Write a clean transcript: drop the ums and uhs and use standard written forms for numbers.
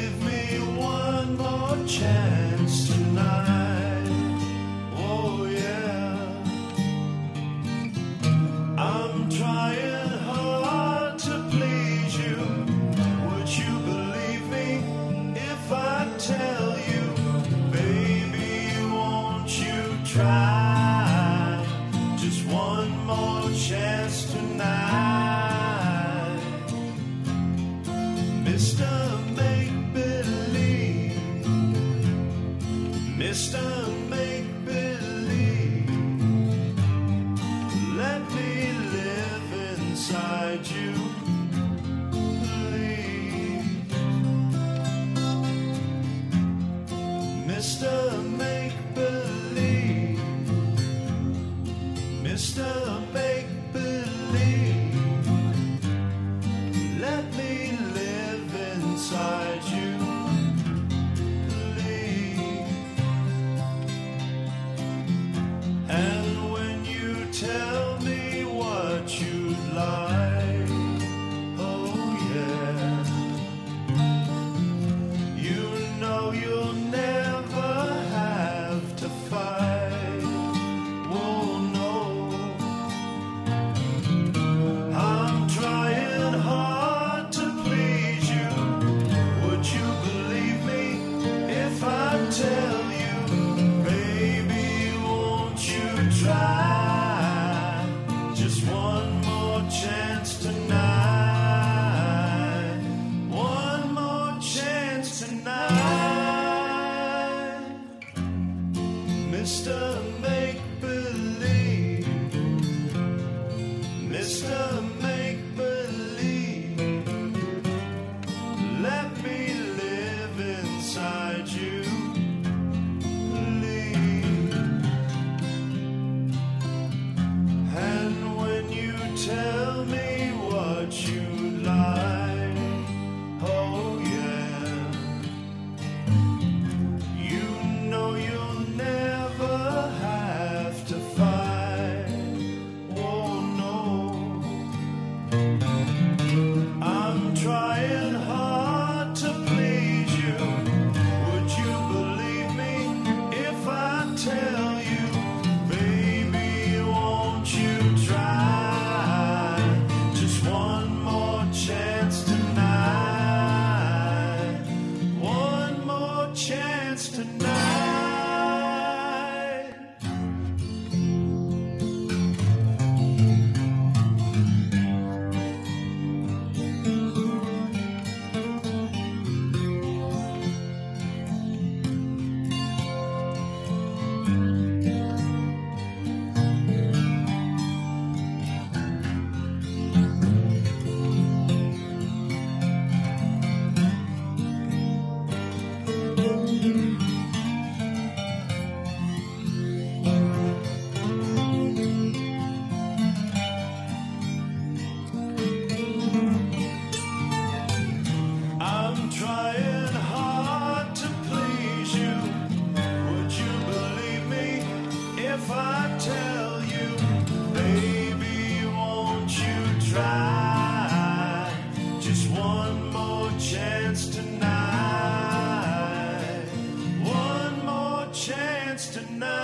give me one more chance tonight. Oh yeah, I'm trying hard to please you. Would you believe me if I tell you, baby, won't you try just one more chance tonight? Mr. Make-Believe, Mr. Make-Believe, let me live inside you, please. Mr. Make-Believe, Mr. Make-Believe, let me live inside you, please. And when you tell me what you'd like, oh yeah, you know you'll never have to fight. Oh no, I'm trying hard to please you. Would you believe me if I tell you, baby, won't you try just one more chance tonight? One more chance tonight. Mr. Make-Believe, Mr. Make-Believe, let me live inside you, please. And when you tell me what you like, oh yeah, you know you'll never have to fight. Oh no, I'm trying hard to please you. Would you believe me if I tell you, baby, won't you try just one more chance tonight? One more chance tonight. I'm trying hard to please you. Would you believe me if I tell you, baby, won't you try just one more chance tonight? One more chance tonight.